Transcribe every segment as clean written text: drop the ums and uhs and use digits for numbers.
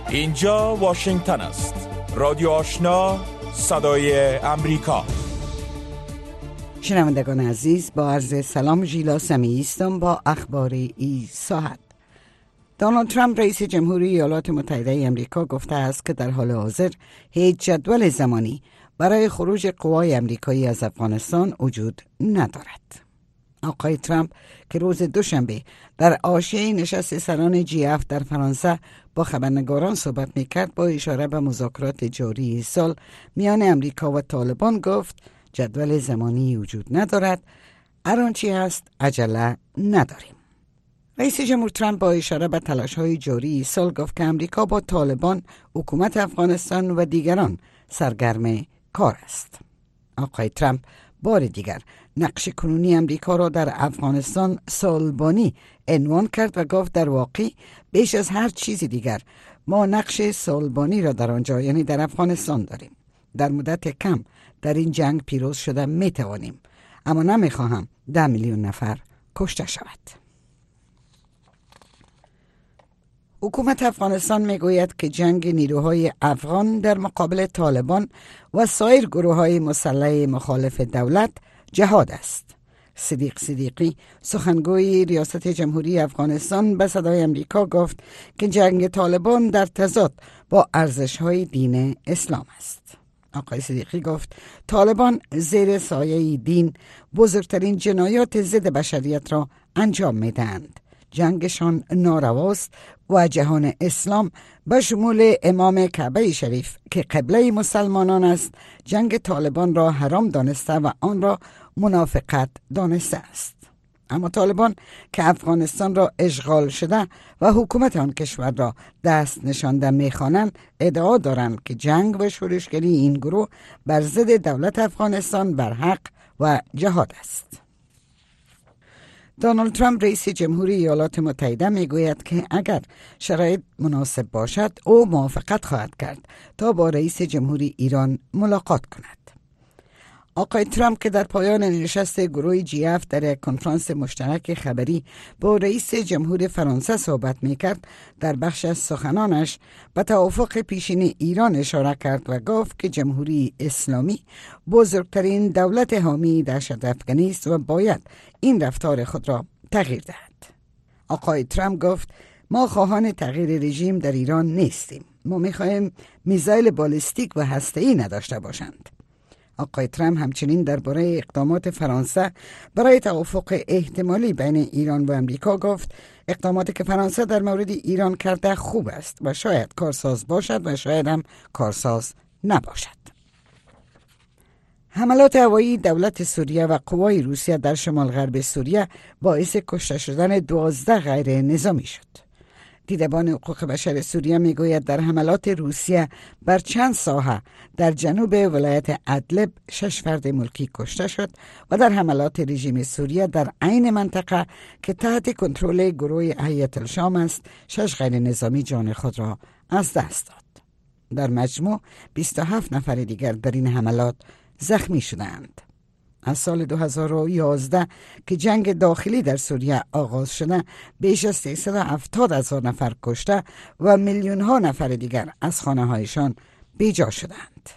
اینجا واشنگتن است. رادیو آشنا، صدای امریکا. شنوندگان عزیز، با عرض سلام ژیلا سمیعی هستم با اخبار این ساعت. دونالد ترامپ رئیس جمهوری ایالات متحده امریکا گفته است که در حال حاضر هیچ جدول زمانی برای خروج قوای امریکایی از افغانستان وجود ندارد. آقای ترامپ که روز دوشنبه در حاشیه نشست سران G7 در فرانسه با خبرنگاران صحبت میکرد، با اشاره به مذاکرات جاری سال میان امریکا و طالبان گفت جدول زمانی وجود ندارد، هر آنچه هست عجله نداریم. رئیس جمهور ترامپ با اشاره به تلاش‌های جاری سال گفت که امریکا با طالبان، حکومت افغانستان و دیگران سرگرم کار است. آقای ترامپ بار دیگر نقش کنونی امریکا را در افغانستان سالبانی عنوان کرد و گفت در واقع بیش از هر چیز دیگر ما نقش سالبانی را در آنجا، یعنی در افغانستان داریم. در مدت کم در این جنگ پیروز شده می توانیم، اما نمی خواهم 10 میلیون نفر کشته شود. حکومت افغانستان می گوید که جنگ نیروهای افغان در مقابل طالبان و سایر گروه‌های مسلح مخالف دولت جهاد است. صدیق صدیقی سخنگوی ریاست جمهوری افغانستان به صدای امریکا گفت که جنگ طالبان در تضاد با ارزش‌های دین اسلام است. آقای صدیقی گفت طالبان زیر سایه دین بزرگترین جنایات ضد بشریت را انجام می‌دهند. جنگشان نارواست و جهان اسلام به شمول امام کعبه شریف که قبله مسلمانان است جنگ طالبان را حرام دانسته و آن را منافقت دانسته است. اما طالبان که افغانستان را اشغال شده و حکومت آن کشور را دست نشانده می‌خوانند، ادعا دارند که جنگ و شورشگری این گروه بر ضد دولت افغانستان بر حق و جهاد است. دونالد ترامپ رئیس جمهوری ایالات متحده میگوید که اگر شرایط مناسب باشد او موافقت خواهد کرد تا با رئیس جمهوری ایران ملاقات کند. آقای ترامپ که در پایان نشست گروه G7 در یک کنفرانس مشترک خبری با رئیس جمهور فرانسه صحبت میکرد، در بخش از سخنانش به توافق پیشین ایران اشاره کرد و گفت که جمهوری اسلامی بزرگترین دولت حامی دهشت افکنی است و باید این رفتار خود را تغییر دهد. آقای ترامپ گفت ما خواهان تغییر رژیم در ایران نیستیم. ما میخواهیم میزایل بالستیک و هسته‌ای نداشته باشند. آقای ترامپ همچنین درباره اقدامات فرانسه برای توافق احتمالی بین ایران و امریکا گفت اقداماتی که فرانسه در مورد ایران کرده خوب است و شاید کارساز باشد و شاید هم کارساز نباشد. حملات هوایی دولت سوریه و قوای روسیه در شمال غرب سوریه باعث کشته شدن 12 غیر نظامی شد. دیدبان حقوق بشر سوریه میگوید در حملات روسیه بر چند ساحه در جنوب ولایت ادلب 6 فرد ملکی کشته شد و در حملات رژیم سوریه در عین منطقه که تحت کنترل گروه هیئت الشام است 6 غیر نظامی جان خود را از دست داد. در مجموع 27 نفر دیگر در این حملات زخمی شدند. از سال 2011 که جنگ داخلی در سوریه آغاز شده بیش از 370,000 نفر کشته و میلیون ها نفر دیگر از خانه هایشان بیجا شدند.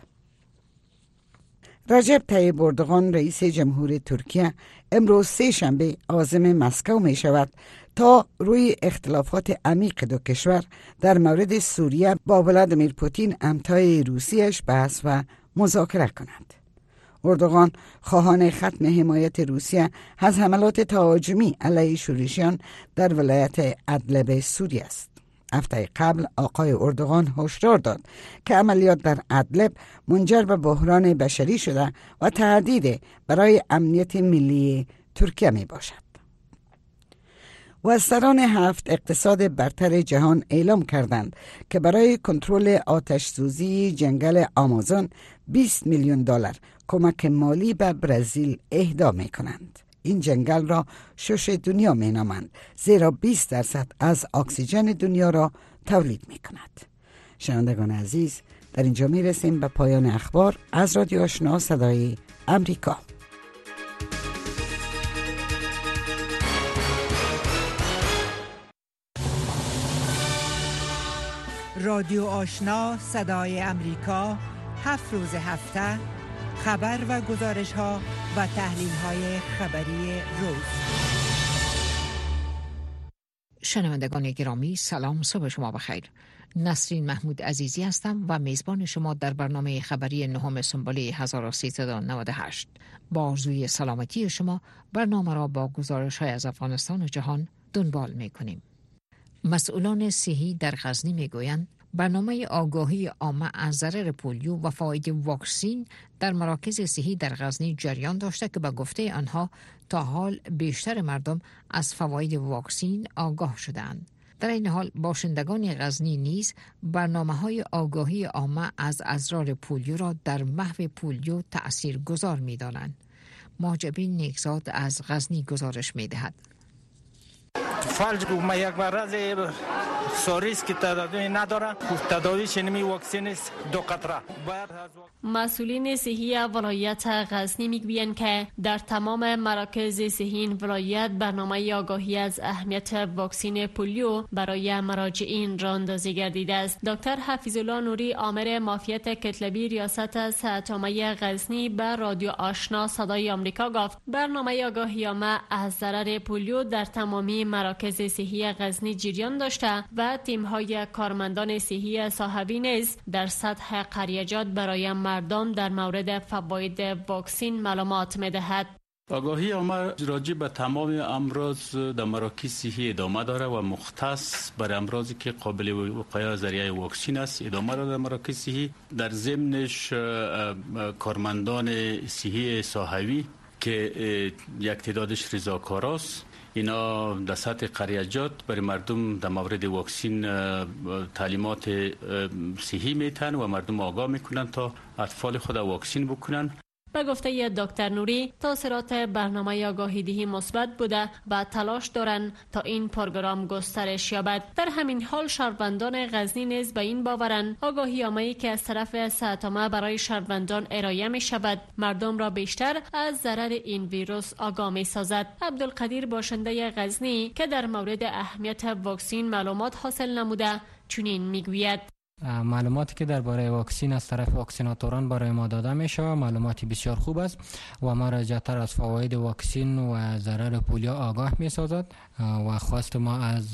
رجب طیب اردوغان رئیس جمهور ترکیه امروز سه شنبه عازم مسکو می شود تا روی اختلافات عمیق دو کشور در مورد سوریه با ولادیمیر پوتین همتای روسیش بحث و مذاکره کند. اردوغان خواهان ختم حمایت روسیه از حملات تهاجمی علیه شورشیان در ولایت ادلب سوریه است. هفته قبل آقای اردوغان هشدار داد که عملیات در ادلب منجر به بحران بشری شده و تهدید برای امنیت ملی ترکیه می باشد. وزران 7 اقتصاد برتر جهان اعلام کردند که برای کنترل آتش‌سوزی جنگل آمازون 20 میلیون دلار کمک مالی به برزیل اهدا می کنند. این جنگل را شش دنیا می نامند زیرا 20% از اکسیژن دنیا را تولید می کند. شنوندگان عزیز، در اینجا می رسیم به پایان اخبار از رادیو آشنا صدای امریکا. رادیو آشنا صدای امریکا 7 روز هفته خبر و گزارش ها و تحلیل های خبری روز. شنوندگان گرامی سلام، صبح شما بخیر. نسرین محمود عزیزی هستم و میزبان شما در برنامه خبری 9 سنبله 1398. با آرزوی سلامتی شما برنامه را با گزارش های از افغانستان و جهان دنبال می کنیم. مسئولان صحی در غزنی می گویند برنامه آگاهی عامه از ضرر پولیو و فواید واکسن در مراکز صحی در غزنی جریان داشته که به گفته آنها تا حال بیشتر مردم از فواید واکسن آگاه شدند. در این حال باشندگان غزنی نیز برنامه‌های آگاهی عامه از اضرار پولیو را در محو پولیو تأثیرگذار می‌دانند. ماجبین نیکزاد از غزنی گزارش می‌دهد. فالج ما یک مرض ساریس که تداوی نداره، تداویش نمی واکسن است 2 قطره. مسئولین صحی ولایت غزنی میگویند که در تمام مراکز صحی این ولایت برنامه آگاهی از اهمیت واکسن پولیو برای مراجعین راه اندازی گردیده است. دکتر حفیظالله نوری آمر معافیت کتلبی ریاست صحت عامه غزنی به رادیو آشنا صدای آمریکا گفت برنامه آگاهی عامه از ضرر پولیو در تمامی مراکز صحی غزنی جریان داشته و تیم‌های کارمندان صحی صاحبی نیز در سطح قریجات برای مردم در مورد فواید واکسن معلومات می‌دهد. آگاهی عامه راجع به تمام امراض در مراکز صحی ادامه داره و مختص بر امراضی که قابل وقایع ذریعه واکسن است ادامه داره در مراکز صحی. در ضمنش کارمندان صحی صاحبی که یک تعدادش رضاکاراست، اینا در سطح قریجات برای مردم در مورد واکسن تعلیمات صحی میتن و مردم آگاه میکنن تا اطفال خود واکسن بکنن. به گفته دکتر نوری تاثیرات برنامه آگاهی دهی مثبت بوده و تلاش دارند تا این پروگرام گسترش یابد. در همین حال شهروندان غزنی نیز به این باورند آگاهی عامه‌ای که از طرف صحت عامه برای شهروندان ارائه می شود مردم را بیشتر از ضرر این ویروس آگاه می سازد. عبدالقدیر باشنده غزنی که در مورد اهمیت واکسن معلومات حاصل نموده چنین میگوید: معلوماتی که درباره واکسن از طرف واکسیناتوران برای ما داده می شود معلوماتی بسیار خوب است و ما را جاتر از فواید واکسن و ضرر پولیو آگاه می سازد و خواست ما از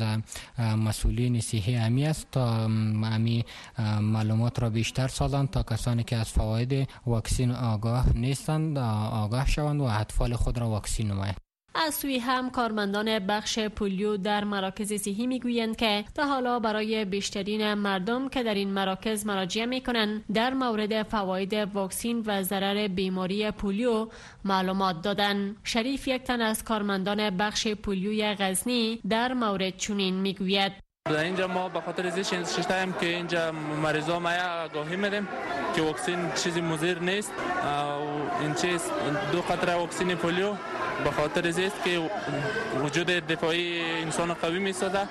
مسئولین صحی امی است تا امی معلومات را بیشتر سازند تا کسانی که از فواید واکسن آگاه نیستند آگاه شوند و اطفال خود را واکسن نمایند. از سوی هم کارمندان بخش پولیو در مراکز صحی میگویند که تا حالا برای بیشترین مردم که در این مراکز مراجعه میکنند در مورد فواید واکسن و ضرر بیماری پولیو معلومات دادند. شریف یک تن از کارمندان بخش پولیوی غزنی در مورد چنین میگوید: در اینجا ما به خاطر ازش ششتایم که اینجا مریضا ما آگاهی میدیم که واکسن چیزی مضر نیست. این چیز 2 قطره واکسن پولیو به خاطر از است که وجود دفاعی انسان قوی میسازد.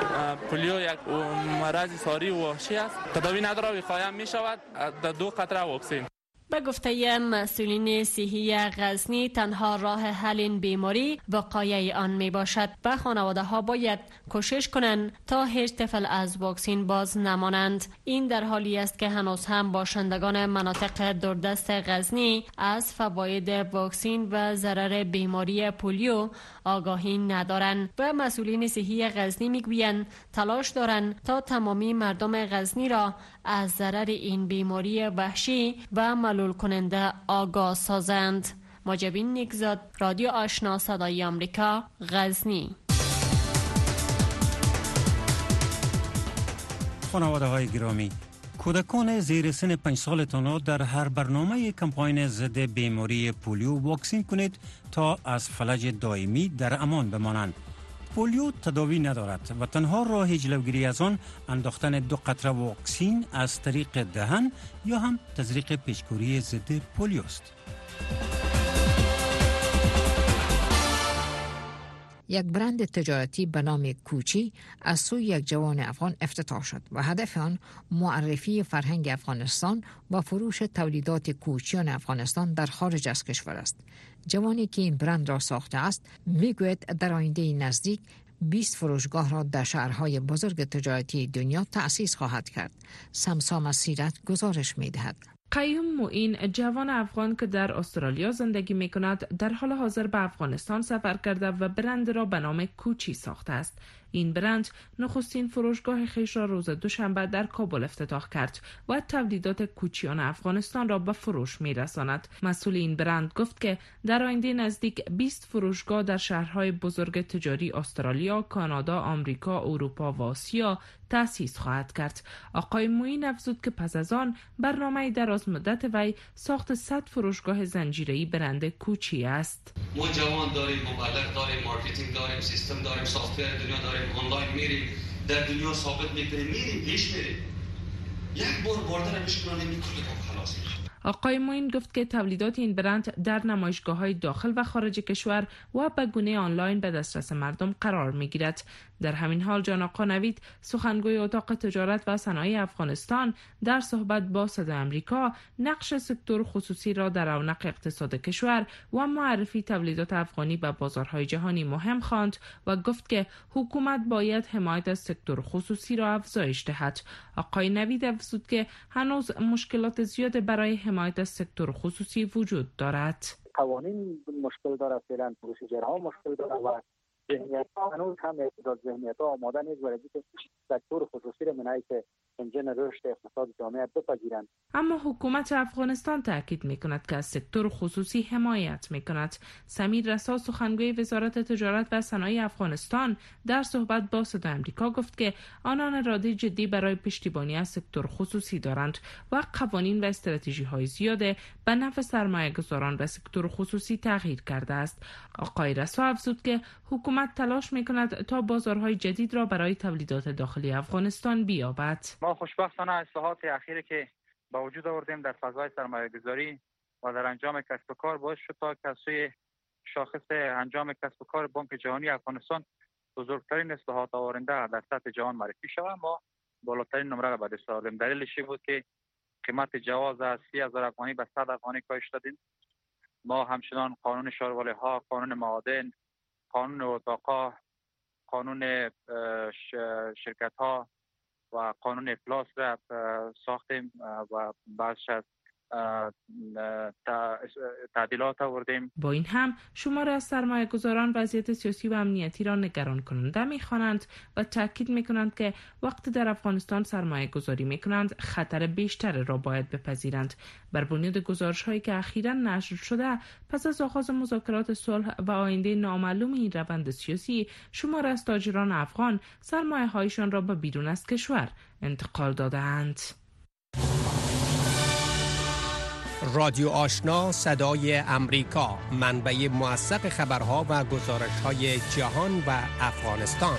پولیو یک مرض ساری و وحشی است، تداوی نداره، وقایع می شود در 2 قطره واکسن. به گفته مسئولین صحی غزنی تنها راه حل این بیماری وقایع آن می باشد و خانواده ها باید کوشش کنند تا هیچ طفل از واکسن باز نمانند. این در حالی است که هنوز هم باشندگان مناطق دوردست غزنی از فواید واکسن و ضرر بیماری پولیو آگاهی ندارند و مسئولین صحی غزنی میگویند تلاش دارند تا تمامی مردم غزنی را از ضرر این بیماری وحشی و ملول کننده آگاه سازند. ماجبین نیکزاد، رادیو آشنا صدای آمریکا، غزنی. خانواده های گرامی، کودکان زیر سن 5 سالتان در هر برنامه کمپاین ضد بیماری پولیو واکسین کنید تا از فلج دائمی در امان بمانند. پولیو تداوی ندارد و تنها راه جلوگیری از آن انداختن 2 قطره واکسین از طریق دهن یا هم تزریق پیچکوری ضد پولیو است. یک برند تجارتی به نام کوچی از سوی یک جوان افغان افتتاح شد و هدف آن معرفی فرهنگ افغانستان و فروش تولیدات کوچیان افغانستان در خارج از کشور است. جوانی که این برند را ساخته است میگوید در آینده نزدیک 20 فروشگاه را در شهرهای بزرگ تجارتی دنیا تأسیس خواهد کرد. سمسام از سیرت گزارش می‌دهد. قیوم معین، جوان افغان که در استرالیا زندگی می کند، در حال حاضر به افغانستان سفر کرده و برند را به نام کوچی ساخته است. این برند نخستین فروشگاه خویش را روز دوشنبه در کابل افتتاح کرد و تولیدات کوچیان افغانستان را به فروش می رساند. مسئول این برند گفت که در آینده نزدیک 20 فروشگاه در شهرهای بزرگ تجاری استرالیا، کانادا، آمریکا، اروپا و آسیا تأسیس خواهد کرد. آقای معین افزود که پس از آن برنامه دراز مدت وی ساخت 100 فروشگاه زنجیره‌ای برند کوچی است. ما جوان داریم، مبلغ داریم، مارکتینگ داریم، سیستم داریم، سافت‌ور دنیا داریم، آنلاین میریم، در دنیا ثابت میکنیم، میریم پیش میریم. یک بار بردن میشکنیم میکنیم خلاص میشه. آقای معین گفت که تولیدات این برند در نمایشگاه‌های داخل و خارج کشور و به گونه آنلاین به دسترس مردم قرار می‌گیرد. در همین حال جان آقا نوید، سخنگوی اتاق تجارت و صنایع افغانستان، در صحبت با صدای آمریکا نقش سکتور خصوصی را در رونق اقتصاد کشور و معرفی تولیدات افغانی به بازارهای جهانی مهم خواند و گفت که حکومت باید حمایت از سکتور خصوصی را افزایش دهد. آقای نوید افزود که هنوز مشکلات زیاد برای حمایت از سکتور خصوصی وجود دارد. قوانین مشکل داره، فعلا پروسیجرها مشکل داره و ذهنیت هنوز هم اعتداد ذهنیت ها آماده نیست برای اینکه سکتور خصوصی را منعی که انجن رشد اقتصاد جامعه بپذیرند. اما حکومت افغانستان تاکید میکند که از سکتور خصوصی حمایت میکند. سمیر رسا، سخنگوی وزارت تجارت و صنایع افغانستان، در صحبت با صدای آمریکا گفت که آنان اراده جدی برای پشتیبانی از سکتور خصوصی دارند و قوانین و استراتژی های زیاده به نفع سرمایه‌گذاران و سکتور خصوصی تغییر کرده است. آقای رسا افزود که حکومت تلاش میکند تا بازارهای جدید را برای تولیدات داخلی افغانستان بیابد. ما خوشبختانه اصلاحات اخیری که با وجود آوردیم در فضای سرمایه‌گذاری و در انجام کسب و کار باعث شد تا از سوی شاخص انجام کسب و کار بانک جهانی افغانستان بزرگترین اصلاحات آورنده در سطح جهان معرفی شود. ما بالاترین نمره را به دست آوردیم. دلیلش بود که قیمت جواز از 30,000 افغانی به 100 افغانی کاهش دادیم. ما همچنان قانون شاروالی‌ها، قانون معادن، قانون اتاقا، قانون شرکت‌ها و قانون افلاس را ساختیم و بعضش از تعدیلات آوردیم. با این هم شمار از سرمایه‌گذاران وضعیت سیاسی و امنیتی را نگران کننده می‌خوانند و تاکید می‌کنند که وقتی در افغانستان سرمایه‌گذاری می‌کنند خطر بیشتر را باید بپذیرند. بر بنیاد گزارش‌هایی که اخیراً نشر شده پس از آغاز مذاکرات صلح و آینده نامعلوم این روند سیاسی، شمار از تاجران افغان سرمایه‌هایشان را به بیرون از کشور انتقال دادند. رادیو آشنا صدای امریکا، منبع موثق خبرها و گزارش‌های جهان و افغانستان.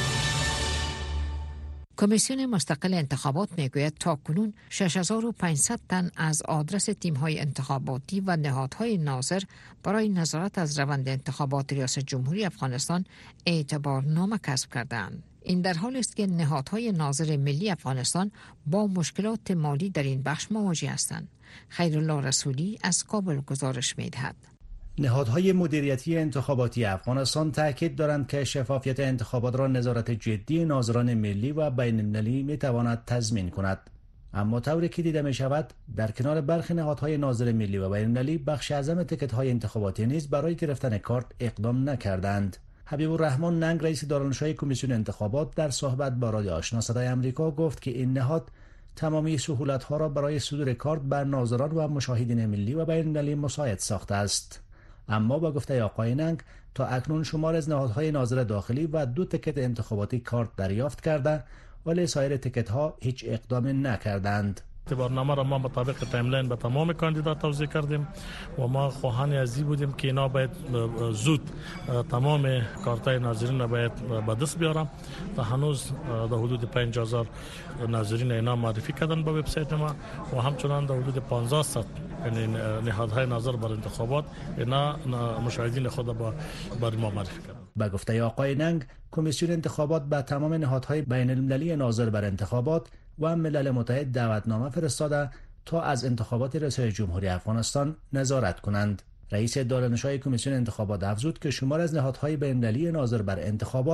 کمیسیون مستقل انتخابات میگوید تاکنون 6500 تن از آدرس تیم‌های انتخاباتی و نهادهای ناظر برای نظارت از روند انتخابات ریاست جمهوری افغانستان اعتبارنامه کسب کردند. این در حالی است که نهادهای ناظر ملی افغانستان با مشکلات مالی در این بخش مواجه هستند. خیرالله رسولی از کابل گزارش می‌دهد. نهادهای مدیریتی انتخاباتی افغانستان تاکید دارند که شفافیت انتخابات را نظارت جدی ناظران ملی و بین‌المللی می‌تواند تضمین کند. اما طوری که دیده می‌شود در کنار برخی نهادهای ناظر ملی و بین‌المللی بخش اعظم تیکت‌های انتخاباتی نیز برای گرفتن کارت اقدام نکردند. حبیب الرحمن ننگ، رئیس دارالانشای کمیسیون انتخابات، در صحبت با رادیو آشنا صدای آمریکا گفت که این نهاد تمامی سهولت‌ها را برای صدور کارت بر ناظران و مشاهدین ملی و بین‌المللی مساعد ساخته است. اما با گفته آقای ننگ تا اکنون شمار از نهادهای ناظر داخلی و 2 تیکت انتخاباتی کارت دریافت کرده ولی سایر تیکت‌ها هیچ اقدام نکردند. اعتبارنامه را ما مطابق تایملاین به تمام کاندیدات توزیع کردیم و ما خواهان ازی بودیم که اینا باید زود تمام کارتای ناظرین را باید به دست بیارم و هنوز در حدود 5000 ناظرین اینا معرفی کردن به وبسایت ما و همچنان در حدود 1500 یعنی نهادهای ناظر بر انتخابات اینا مشاهدین خود بر ما معرفی کردن. با گفته آقای ننگ کمیسیون انتخابات به تمام نهادهای بین المللی ناظر بر انتخابات و ملل متحد دعوتنامه فرستاده تا از انتخابات ریاست جمهوری افغانستان نظارت کنند. رئیس دارالانشای کمیسیون انتخابات افزود که شمار از نهادهای بین‌المللی ناظر بر انتخابات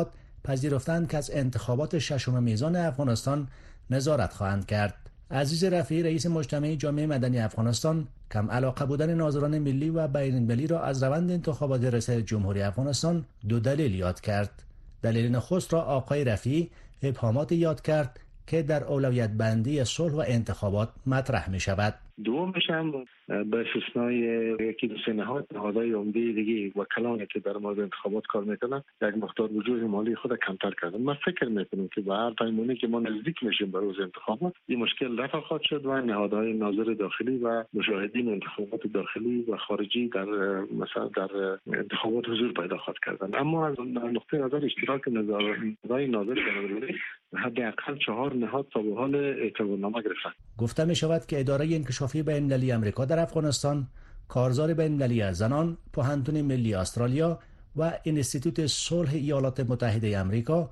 پذیرفتند که از انتخابات ششم میزان افغانستان نظارت خواهند کرد. عزیز رفیعی رئیس مجتمع جامعه مدنی افغانستان کم علاقه بودن ناظران ملی و بین المللی را از روند انتخابات ریاست جمهوری افغانستان دو دلیل یاد کرد. دلیل نخست را آقای رفیعی ابهامات یاد کرد که در اولویت بندی صلح و انتخابات مطرح می شود. دومش هم به استثنای یکی دو سه نهادهای عمده دیگه وکلانی که در مورد انتخابات کار میکنن یک مقدار وجوه مالی خود کمتر کردن. من فکر میکنم که به هر پیمانی که ما نزدیک میشیم به روز انتخابات این مشکل رفع خواهد شد و نهادهای ناظر داخلی و مشاهدین انتخابات داخلی و خارجی در مثلا در انتخابات حضور پیدا خواهد کردن. اما از نقطه نظر اشتراک نهادهای ناظر بین‌المللی حداقل 4 نهاد تا به حال اعتبارنامه گرفتن. گفته می شود که اداره انکشافی بین‌المللی آمریکا در افغانستان، کارزار بین‌المللی زنان، پوهنتون ملی استرالیا و انستیتوت صلح ایالات متحده آمریکا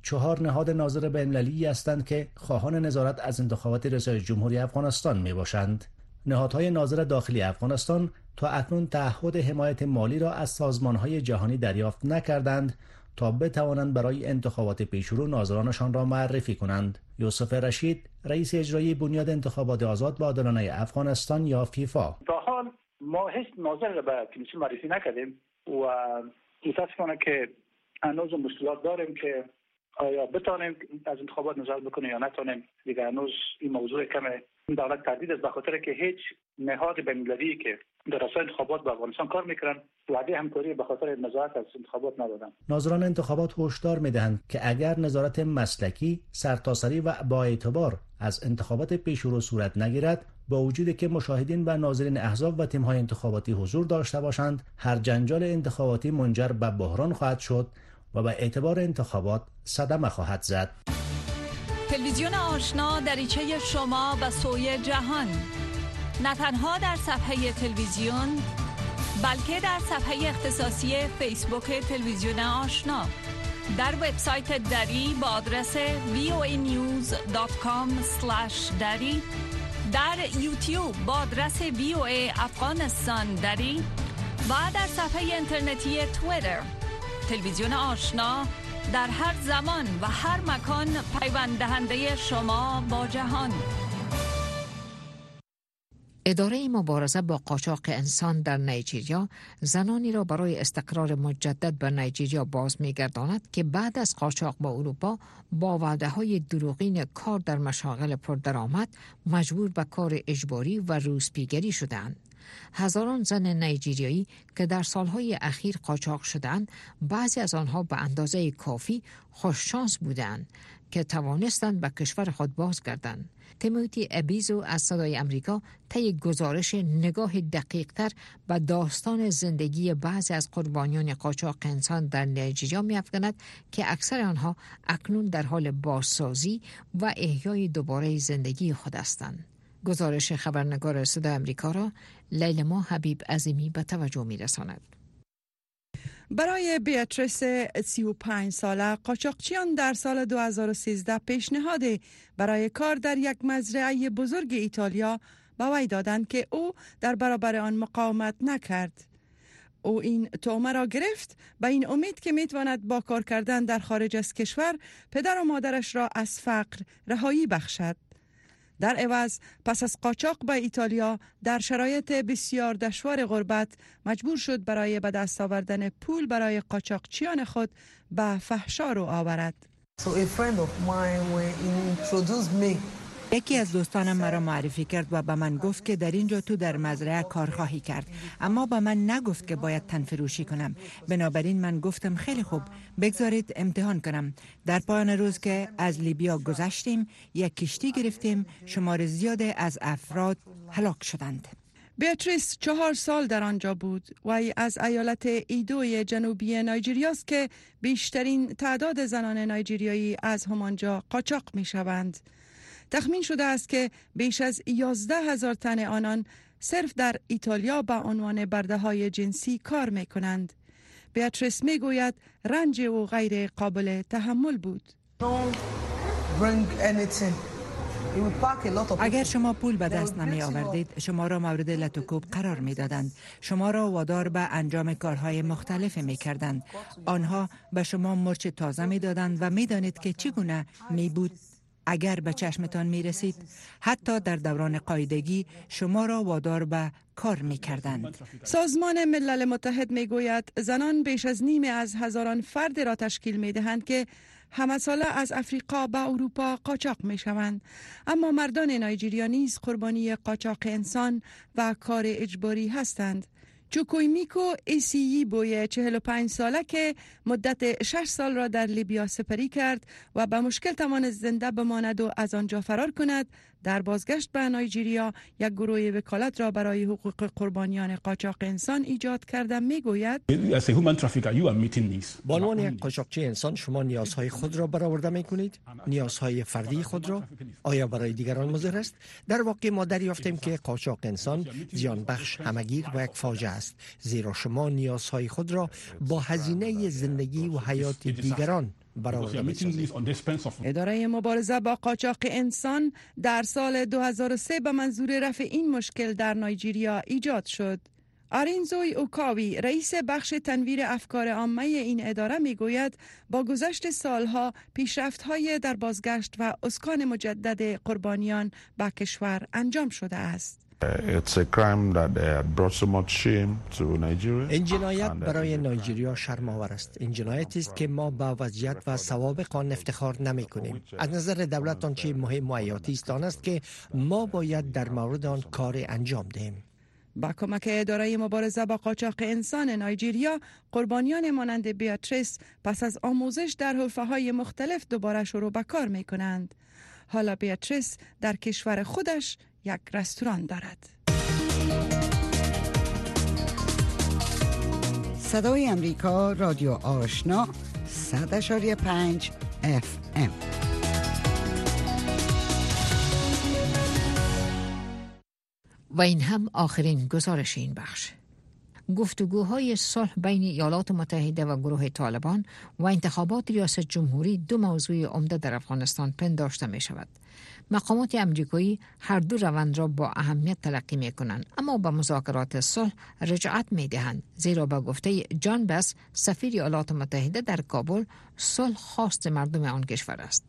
4 نهاد ناظر بین‌المللی هستند که خواهان نظارت از انتخابات ریاست جمهوری افغانستان می باشند. نهادهای ناظر داخلی افغانستان تا اکنون تعهد حمایت مالی را از سازمان‌های جهانی دریافت نکردند تا بتوانند برای انتخابات پیشرو ناظرانشان را معرفی کنند. یوسف رشید رئیس اجرایی بنیاد انتخابات آزاد و عادلانه افغانستان یا فیفا: تا حال ما هیچ ناظر را به کمیسیون معرفی نکردیم و متاسفانه که هنوز مشکلات داریم که آیا بتانیم از انتخابات نظارت بکنیم یا نتانیم. دیگه هنوز این موضوع کم دولت تردید است، به خاطر که هیچ نهاد بین‌المللی که در اصل انتخابات به افغانستان کار میکنن وعده همکاری به خاطر نظارت از انتخابات ندادن. ناظران انتخابات هشدار میدهند که اگر نظارت مسلکی، سرتاسری و با اعتبار از انتخابات پیشرو صورت نگیرد، با وجودی که مشاهدین و ناظرین احزاب و تیم‌های انتخاباتی حضور داشته باشند، هر جنجال انتخاباتی منجر به بحران خواهد شد و به اعتبار انتخابات صدمه خواهد زد. تلویزیون آشنا دریچه شما به سوی جهان، نه تنها در صفحه تلویزیون بلکه در صفحه اختصاصی فیسبوک تلویزیون آشنا، در وبسایت دری با آدرس voanews.com/dari، در یوتیوب با آدرس VOA افغانستان دری و در صفحه اینترنتی توییتر. تلویزیون آشنا در هر زمان و هر مکان پیوند دهنده شما با جهان. اداره مبارزه با قاچاق انسان در نیجریه زنانی را برای استقرار مجدد به نیجریه باز می‌گرداند که بعد از قاچاق با اروپا با وعده‌های دروغین کار در مشاغل پردرآمد مجبور به کار اجباری و روزپیگری شدند. هزاران زن نیجریایی که در سالهای اخیر قاچاق شدند، بعضی از آنها به اندازه کافی خوششانس بودند که توانستند به کشور خود بازگردند. تیموتی ابیزو از صدای امریکا طی گزارش نگاه دقیق‌تر به داستان زندگی بعضی از قربانیان قاچاق انسان در نیجریه می‌افکند که اکثر آنها اکنون در حال بازسازی و احیای دوباره زندگی خود هستند. گزارش خبرنگار صدای امریکا را لیلما حبیب عظیمی به توجه می‌رساند. برای بیاتریس 35 ساله، قاچاقچیان در سال 2013 پیشنهاد برای کار در یک مزرعه بزرگ ایتالیا به وی دادند که او در برابر آن مقاومت نکرد. او این تومه را گرفت به این امید که میتواند با کار کردن در خارج از کشور پدر و مادرش را از فقر رهایی بخشد. در عوض پس از قاچاق به ایتالیا در شرایط بسیار دشوار غربت مجبور شد برای به دست آوردن پول برای قاچاقچیان خود به فحشا رو آورد. یکی از دوستانم مرا معرفی کرد و به من گفت که در اینجا تو در مزرعه کار خواهی کرد، اما به من نگفت که باید تن فروشی کنم. بنابراین من گفتم خیلی خوب، بگذارید امتحان کنم. در پایان روز که از لیبیا گذشتیم، یک کشتی گرفتیم. شمار زیاد از افراد هلاک شدند. بیاتریس 4 سال در آنجا بود و از ایالت ایدوی جنوبی نایجریه است که بیشترین تعداد زنان نایجریایی از همانجا قاچاق می شوند. تخمین شده است که بیش از 11,000 تن آنان صرف در ایتالیا به عنوان برده‌های جنسی کار می کنند. بیاتریس می گوید رنج او غیر قابل تحمل بود. اگر شما پول به دست نمی آوردید شما را مورد لطوکوب قرار می دادند. شما را وادار به انجام کارهای مختلف می کردند. آنها به شما مرچ تازه می دادند و می دانید که چگونه می بود اگر به چشمتان می رسید. حتی در دوران قاعدگی شما را وادار به کار می کردند. سازمان ملل متحد می گوید زنان بیش از نیمه از هزاران فرد را تشکیل می دهند که همه ساله از افریقا به اروپا قاچاق می شوند. اما مردان نایجریا نیز قربانی قاچاق انسان و کار اجباری هستند. چوکویمیکو ایسیی بوی 45 ساله که مدت 6 سال را در لیبیا سپری کرد و به مشکل توانست زنده بماند و از آنجا فرار کند، در بازگشت به نایجریا یک گروه وکالت را برای حقوق قربانیان قاچاق انسان ایجاد کرده میگوید به عنوان یک قاچاقچی انسان شما نیازهای خود را برآورده میکنید؟ نیازهای فردی خود را؟ آیا برای دیگران مضر است؟ در واقع ما دریافتیم که قاچاق انسان زیان بخش، همگیر و یک فاجعه است، زیرا شما نیازهای خود را با هزینه زندگی و حیات دیگران اداره مبارزه با قاچاق انسان در سال 2003 به منظور رفع این مشکل در نایجریا ایجاد شد. آرینزوی اوکاوی رئیس بخش تنویر افکار عامه این اداره میگوید با گذشت سالها پیشرفت‌های در بازگشت و اسکان مجدد قربانیان به کشور انجام شده است. این جنایت برای نایجریا شرم‌آور است. این جنایتی است که ما با وضعیت و سوابق آن افتخار نمی‌کنیم. از نظر دولت آنچه مهم و حیاتی است آن است که ما باید در مورد آن کار انجام دهیم. با کمک اداره مبارزه با قاچاق انسان نایجریا، قربانیان مانند بیاتریس پس از آموزش در حرفه‌های مختلف دوباره شروع به کار می‌کنند. حالا بیاتریس در کشور خودش یک رستوران دارد. صدای امریکا، رادیو آشنا، 100.5 FM. و این هم آخرین گزارش این بخش. گفتگوهای صلح بین ایالات متحده و گروه طالبان و انتخابات ریاست جمهوری دو موضوع عمده در افغانستان پنداشته می شود. مقامات امریکایی هر دو روند را با اهمیت تلقی می کنند، اما به مذاکرات صلح رجعت می دهند، زیرا به گفته جان بس سفیر ایالات متحده در کابل صلح خواست مردم آن کشور است.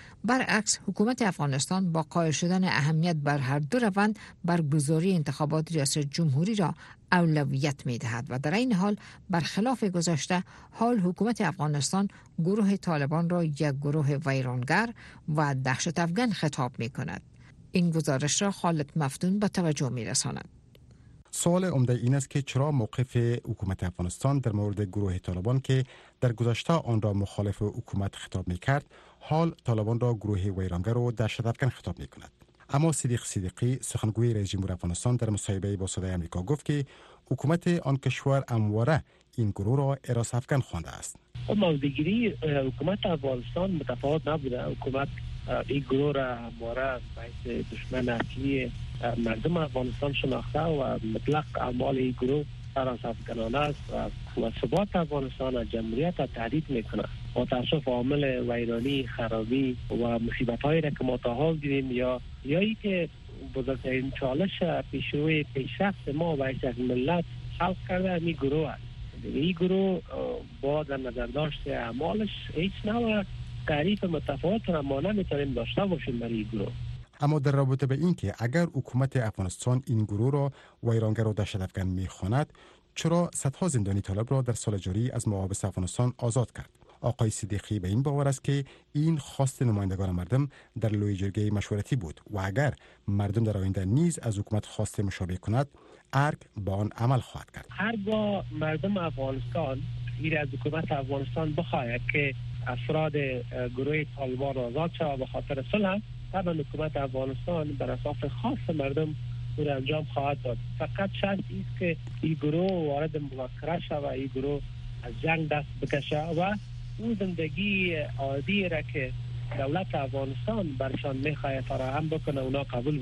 برعکس حکومت افغانستان با قائل شدن اهمیت بر هر دو روند برگزاری انتخابات ریاست جمهوری را اولویت می دهد و در این حال برخلاف گذشته حال حکومت افغانستان گروه طالبان را یک گروه ویرانگر و دهشت افکن خطاب می کند. این گزارش را خالد مفتون به توجه می رساند. سوال عمده این است که چرا موقف حکومت افغانستان در مورد گروه طالبان که در گذشته آن را مخالف حکومت خطاب می کرد، حال طالبان را گروه ویرانگر و دهشت افکن خطاب می کند. اما صدیق صدیقی سخنگوی رئیس جمهور افغانستان در مصاحبه با صدای آمریکا گفت که حکومت آن کشور همواره این گروه را حراس افکن خوانده است. موضع‌گیری حکومت افغانستان متفاوت نبوده. حکومت این گروه را همواره باعث دشمن اصلی مردم افغانستان شناخته و مطلق اعمال این گروه حراس افکنانه است و ثبات افغانستان و جمهوریت را تهدید میکنه. با تاسف عامل ویرانی، خرابی و مصیبت‌هایی را که ما تا حال دیدیم یا ای که بزرگترین چالش پیشروی پیشرفت ما و یک ملت خلق کرده این گروه است. این گروه با در نظر داشت اعمالش هیچ نوع تعریف متفاوت را ما نمیتونیم داشته باشیم برای این گروه. اما در رابطه به این که اگر حکومت افغانستان این گروه را ویرانگر و دهشت افکن می‌خواند، چرا صدها زندانی طالب را در سال جاری از محابس افغانستان آزاد کرد؟ آقای صدیقی به این باور است که این خواست نمایندگان مردم در لوی جرگه مشورتی بود و اگر مردم در آینده نیز از حکومت خواست مشابه کند، ارگ با آن عمل خواهد کرد. هرگاه مردم افغانستان غیر از حکومت افغانستان بخواهد که افراد گروه طالبان آزاد شوند به خاطر صلح، طبعا حکومت افغانستان بر اساس خواست مردم او را انجام خواهد داد. فقط شرط است که این گروه وارد مذاکره شود، این گروه از جنگ دست بکشه و اون زندگی عادی را که دولت افغانستان برشان میخواهد فراهم بکنه اونا قبول بکنه.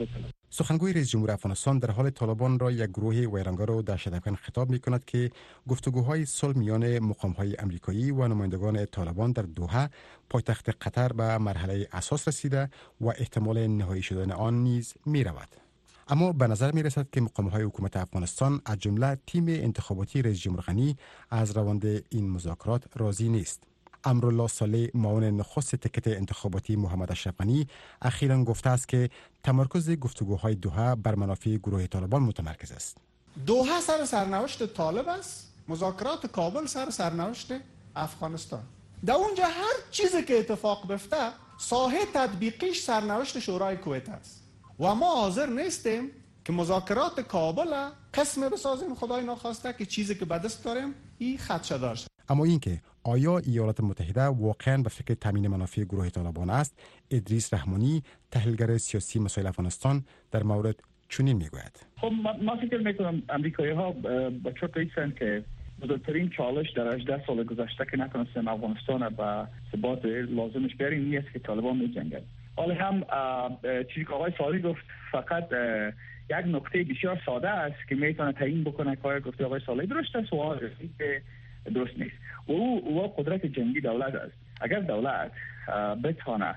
سخنگوی رئیس جمهور افغانستان در حال طالبان را یک گروه ویرانگر و دهشت‌افکن خطاب می‌کند که گفتگوهای صلح میان مقام‌های آمریکایی و نمایندگان طالبان در دوحه پایتخت قطر به مرحله اساس رسیده و احتمال نهایی شدن آن نیز می‌رود. اما به نظر می‌رسد که مقام‌های حکومت افغانستان از جمله تیم انتخاباتی رئیس جمهور غنی از روند این مذاکرات راضی نیست. امرالله صالح معاون نخست تکت انتخاباتی محمد اشرف غنی اخیراً گفته است که تمرکز گفتگوهای دوحه بر منافع گروه طالبان متمرکز است. دوحه سر سرنوشت طالب است، مذاکرات کابل سر سرنوشت افغانستان. در اونجا هر چیزی که اتفاق بیفته ساحه تطبیقیش سرنوشت شورای کویت است و ما حاضر نیستیم که مذاکرات کابل قسم بسازیم خدای ناخواسته که چیزی که به دست داریم این خدشه داشت. اما اینکه آیا ایالات متحده واقعاً به فکر تامین منافع گروه طالبان است، ادریس رحمانی تحلیلگر سیاسی مسائل افغانستان در مورد چنین میگوید. خب ما فکر میکنم امریکایی‌ها با چرت ایستن که بزرگترین چالش در 18 سال گذشته که نتونستن افغانستان به ثبات لازمش بیارن این است که طالبان میجنگن. حالا هم چیزی که آقای صالحی گفت فقط یک نکته بسیار ساده است که میتونه تعیین بکنه که گفته آقای صالحی درست است و درست نیست. او قدرت جنگی دولت است. اگر دولت بتونه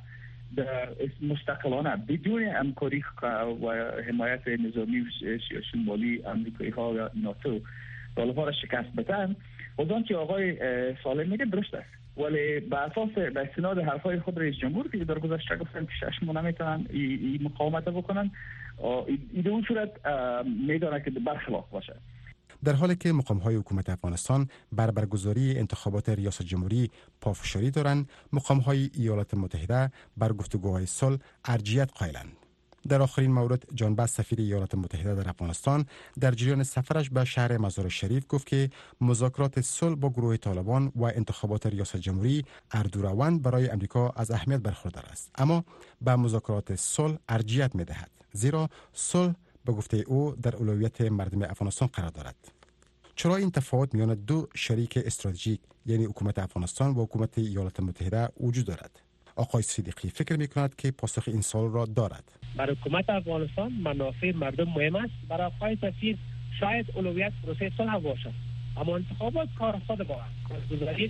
مستقلانه بدون همکاری و حمایت نظامی و شمالی امریکایی ها یا ناتو طالبان را شکست بدن، وزان که آقای صالح میگه درست است، ولی به اساس به استناد حرفای خود رئیس جمهور که در گذشته گفتن که 6 ماه نمیتونن این مقاومت بکنن، این اون صورت میدونه که برخلاف باشه. در حالی که مقام‌های حکومت افغانستان بر برگزاری انتخابات ریاست جمهوری پافشاری دارند، مقام‌های ایالات متحده بر گفتگوهای صلح ارجحیت قائلند. در آخرین مورد جان بس سفیر ایالات متحده در افغانستان در جریان سفرش به شهر مزار شریف گفت که مذاکرات صلح با گروه طالبان و انتخابات ریاست جمهوری اردوروند برای امریکا از اهمیت برخوردار است، اما به مذاکرات صلح ارجحیت می‌دهد، زیرا صلح به گفته او در اولویت مردم افغانستان قرار دارد. چرا این تفاوت میان دو شریک استراتژیک یعنی حکومت افغانستان و حکومت ایالات متحده وجود دارد؟ آقای صدیقی فکر می‌کند که پاسخ این سوال را دارد. برای حکومت افغانستان منافع مردم مهم است. برای آقای سفیر شاید اولویت پروسه صلح باشد، اما انتخابات کار خود ما است. گزارش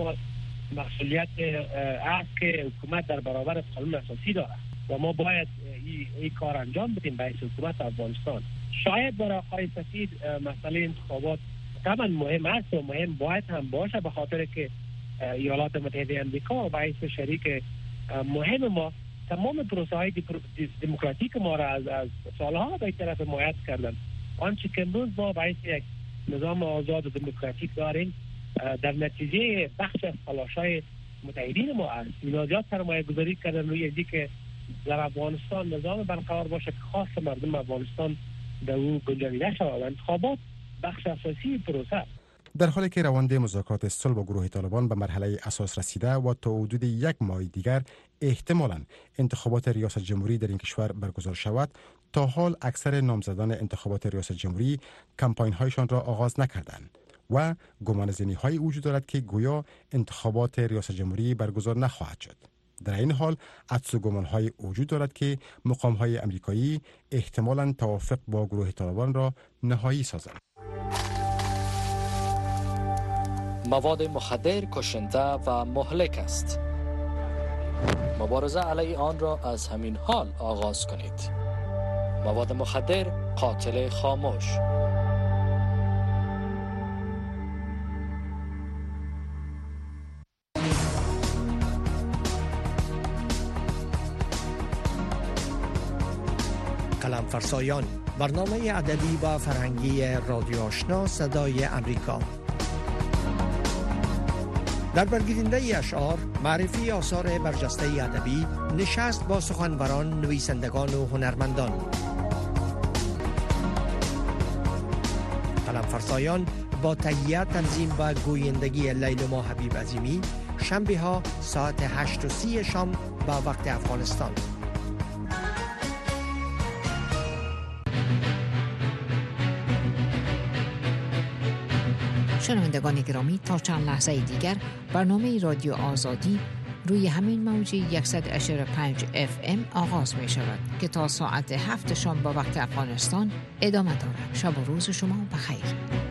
مسئولیت است که حکومت در برابر قانون اساسی دارد و ما باید این کار انجام بدیم به حکومت افغانستان. شاید برای آقای سفیر مسئله انتخابات طبعا مهم است و مهم باید هم باشه، به خاطر که ایالات متحده آمریکا و حیث شریک مهم ما تمام پروسه های دموکراتیک ما را از سالها به طرف حمایت کردن. آنچه که امروز ما به حیث یک نظام آزاد و دموکراتیک داریم در نتیجه بخش از تلاش‌های متحدین ما است. اینا زیاد سرمایه گذاری کردن روی اینکه در افغانستان نظام برقرار باشه که خاص مردم افغانستان در او گنجانیده شود و انتخابات بخش اساسی پروسه. در حالی که روند مذاکرات صلح با گروه طالبان به مرحله اساس رسیده و تا حدود 1 ماه دیگر احتمالاً انتخابات ریاست جمهوری در این کشور برگزار شود، تا حال اکثر نامزدان انتخابات ریاست جمهوری کمپاین هایشان را آغاز نکردند و گمانه‌زنی های وجود دارد که گویا انتخابات ریاست جمهوری برگزار نخواهد شد. در این حال عدس و گمان‌های وجود دارد که مقام‌های آمریکایی احتمالاً توافق با گروه طالبان را نهایی سازند. مواد مخدر کشنده و مهلک است. مبارزه علیه آن را از همین حال آغاز کنید. مواد مخدر قاتل خاموش. قلم فرسایان، برنامه ادبی و فرهنگی رادیو آشنا صدای امریکا. در برگیرنده اشعار، معرفی آثار برجسته ادبی، نشست با سخنوران، نویسندگان و هنرمندان. قلم فرسایان با تهیه، تنظیم و گویندگی لیلما حبیب عظیمی، شنبه ها ساعت 8:30 شام با وقت افغانستان. شنوندگان گرامی، تا چند لحظه دیگر برنامه رادیو آزادی روی همین موجی 100.5 FM آغاز می شود که تا ساعت 7 شام با وقت افغانستان ادامه دارد. شب و روز شما بخیر.